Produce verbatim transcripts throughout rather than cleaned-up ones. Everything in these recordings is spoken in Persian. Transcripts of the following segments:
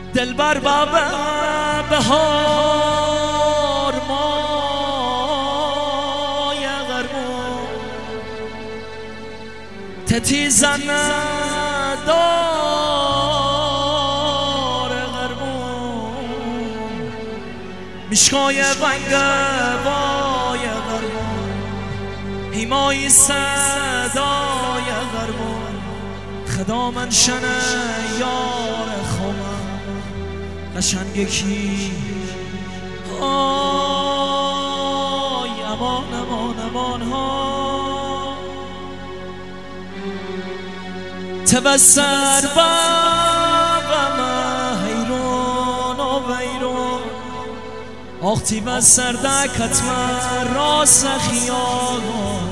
دلبر بابا بهار ما یا غرمون تتی زن دار غرمون مشکای ونگ وای غرمون هیمای صدای غرمون خدا من شنه یار خومم قشنگ کی آی امان امان امان ها تبسر بابم حیرون و ویرون آختی بسر دکت من راست خیالون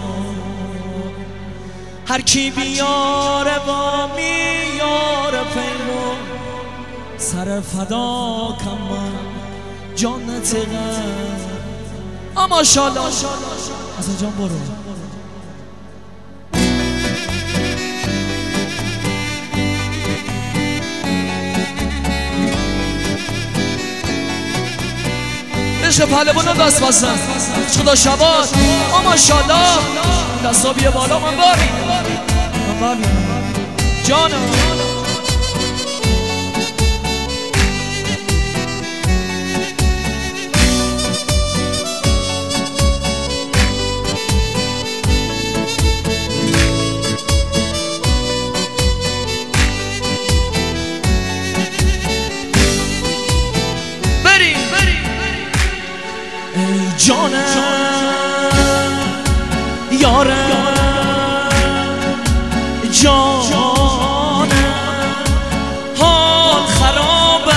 هر کی بیاره با میاره پیرون سر فدا کم من جانت غم اما شالا از جان برو عشق پهلوانو دست بزن خدا شباد اما شالا دستا بیه بالا من باری من باری جانم جانم یارم جانم حال خرابم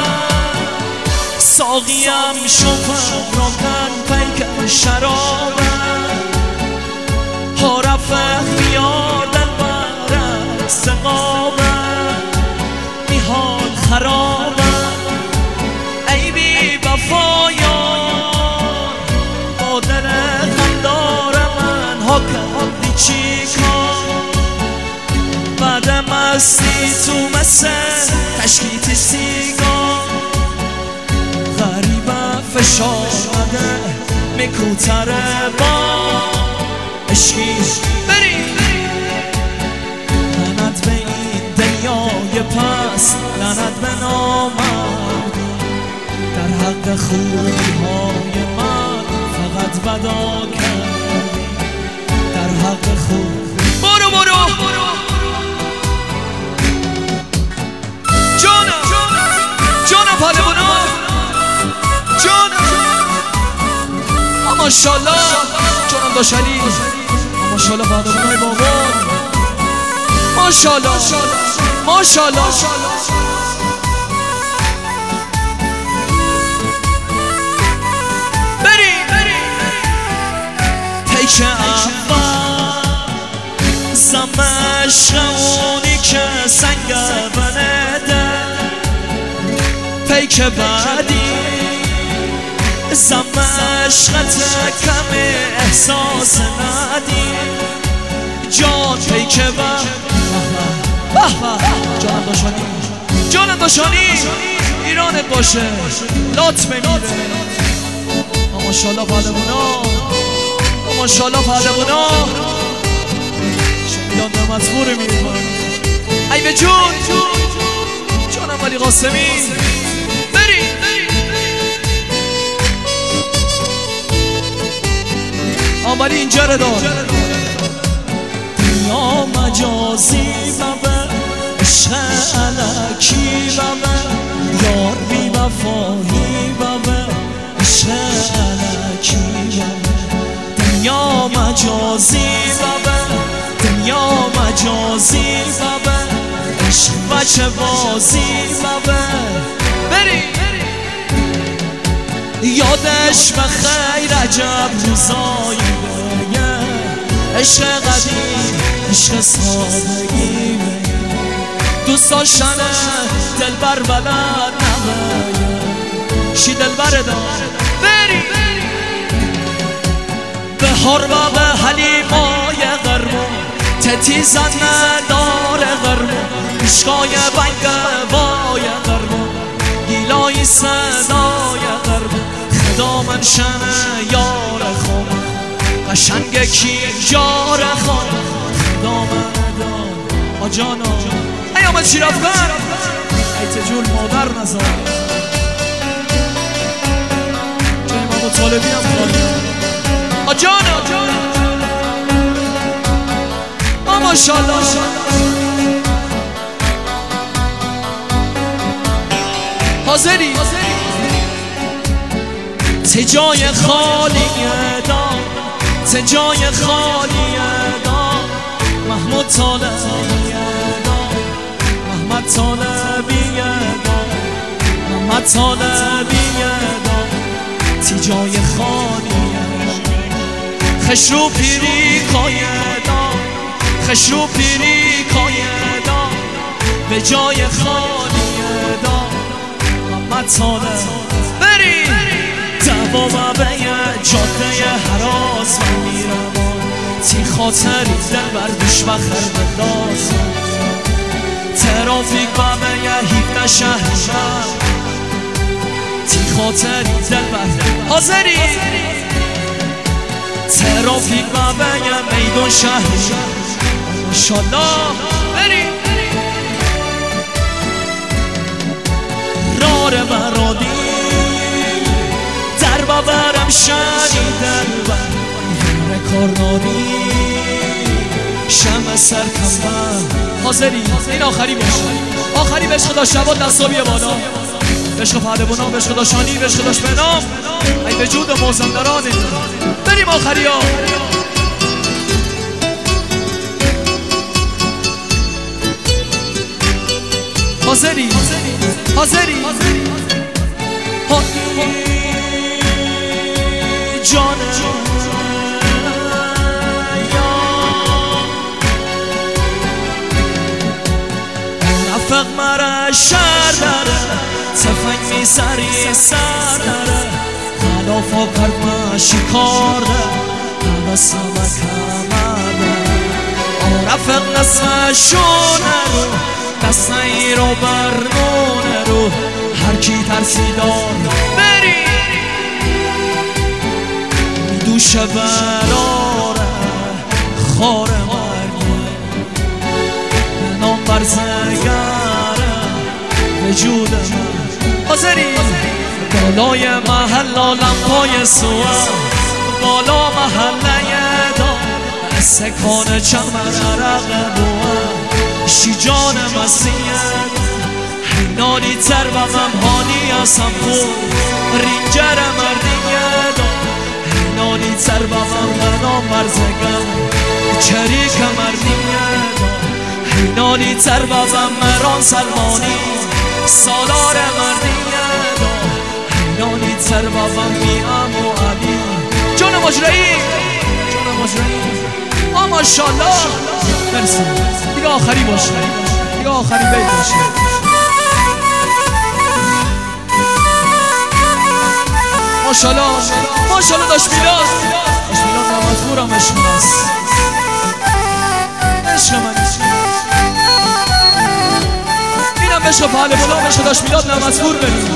ساقیم شفم راکن پیک شرابم ها رفت بیار دل برم سقابم می حال خرابم ای بی وفایا کردی چی کن بعد مستی تو مثل تشکیت سیگار غریبه فشارده میکوتره با عشقی بری لعنت به این دنیای پس لعنت به نامم در حق خوبی های من فقط بدا کرد حق خوب برو برو جانم جانم پهلوانا جانم ماشالله جانم داشلی ماشالله پهلوانای بابا ماشالله ماشالله بری تیک اول زم عشقونی که سنگ بنده پیک بعدی زم عشقت کم احساس ندی جان پیک بعد جانم داشانی جانم داشانی ایرانت باشه لات بمیره ماشالله پهلوانا ماشالله پهلوانا شمیدان نمت بوره میرون ای به جون جانم ولی قاسمی بری آمالی اینجا رو دار دنیا مجازی بابه عشق علکی بابه یار بی وفایی بابه عشق علکی بابه دنیا مجازی بابه دنیا مجازی بابه عشق بچه بازی بابه بری یادش بخیر عجب روزایی بگه عشق قدیم عشق سادگی بگه دوست داشتنه دلبر بلد نبگه شی دلبر دار بری بهار بابا حلیمای غرمون تتی زن دار غرمون عشقای بنگ وای غرمون صدای قرب خدا من شنه یار خوام قشنگ کی یار خوام خدا من داد آجانا ایام چی رفتن ایت جول مادر نزار جای امام طالبی هم خواهی آجانا ماشاءالله حاضری ته جای خالیه دا ته جای خالیه دا محمود طالبیه دا محمد طالبیه دا محمد طالبیه دا ته جای خالیه خشرو پیری کایه دا خشرو پیری کایه دا به جای خالیه دا محمد طالب بری دوا و به جاده هراز من میرم تی خاطری دل بر دوش و خربنداز ترافیک و به هیپته شهر تی خاطری دل بر حاضری ترافیک و به میدون شهر ماشاءالله بری رار برادی در ببرم شنیدن بر کارناری شم سرکم حاضری این آخری باشه آخری به عشق داشت شبات دستابی بالا به عشق پهلوانا به عشق داشانی به عشق داشت بنام ای به جود موزندرانی بریم آخری ها حاضری حاضری جان رفق مرا شر داره تفنگ میسری سر داره خلافا کرد ما شکار داره نوسم کمر داره رفق نسمشونه رو دسته رو برنونه رو هر کی ترسیدار بری میدوشه براره خار مرگی به نام برزگره وجود من حاضری بالای محل لمپای سوه بالا محله دا سکان چمن رقه بوه شیجان مسیح حینانی تر و ممهانی اسم خود رینجر مردیه دا حینانی تر و ممهنام مرزگم چریک مردیه دا حینانی تر و ممران سلمانی سالار مردیه دا حینانی تر و ممیم و علی جان مجرعی جان مجرعی آ ماشاءالله مرسی دیگه آخری باشه دیگه آخری بیت باشه ماشاءالله ماشاءالله داشت میلاد داشت میلاد نمازگورم عشق هست عشق من اینم بشه پهلوانا بشه داشت میلاد نمازگور بریم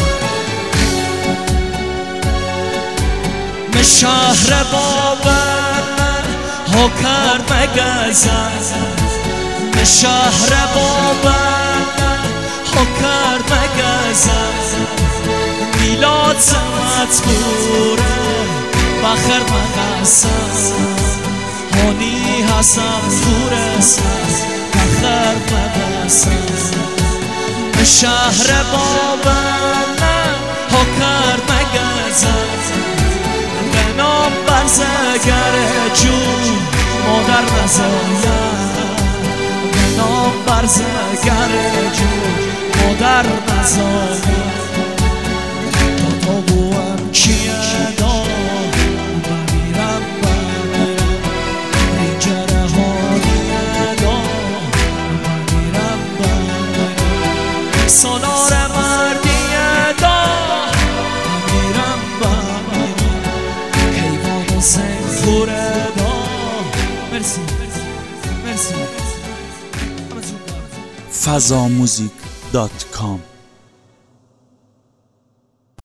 به شهر بابر ها کرد مگزن به شهر بابر ها کرد مگزن میلاد سمت بوره بخر مقصد هانی حسن بورسد بخر مقصد به شهر بابر ها کرد مگزن به نام برزگر جون مادر نزاید به نام برزگر جون مادر نزاید تا تا بوام کیه دا بمیرم بمیرم رینجر هانیه دا بمیرم بمیرم سالار مردیه دا بمیرم بمیرم کیوان و سنفوره دا مرسی مرسی فضا موزیک دات کام